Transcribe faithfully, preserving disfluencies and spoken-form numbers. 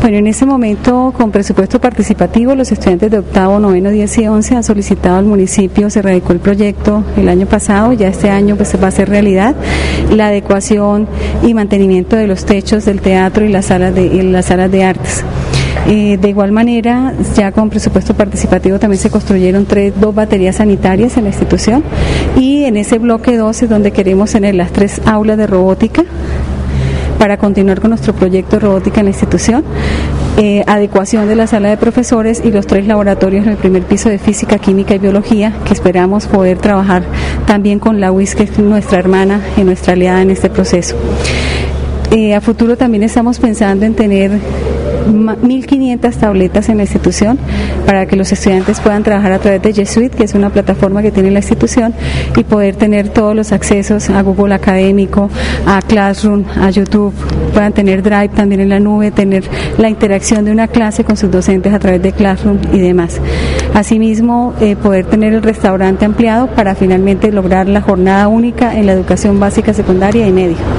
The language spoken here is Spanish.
Bueno, en este momento, con presupuesto participativo, los estudiantes de octavo, noveno, diez y once han solicitado al municipio, se radicó el proyecto el año pasado, ya este año pues va a ser realidad, la adecuación y mantenimiento de los techos del teatro y las salas de, y las salas de artes. Eh, de igual manera, ya con presupuesto participativo también se construyeron tres, dos baterías sanitarias en la institución, y en ese bloque dos es donde queremos tener las tres aulas de robótica para continuar con nuestro proyecto de robótica en la institución, eh, adecuación de la sala de profesores y los tres laboratorios en el primer piso de física, química y biología, que esperamos poder trabajar también con la U I S, que es nuestra hermana y nuestra aliada en este proceso. Eh, a futuro también estamos pensando en tener mil quinientas tabletas en la institución para que los estudiantes puedan trabajar a través de G Suite, que es una plataforma que tiene la institución, y poder tener todos los accesos a Google Académico, a Classroom, a YouTube, puedan tener Drive también en la nube, tener la interacción de una clase con sus docentes a través de Classroom y demás. Asimismo, eh, poder tener el restaurante ampliado para finalmente lograr la jornada única en la educación básica, secundaria y media.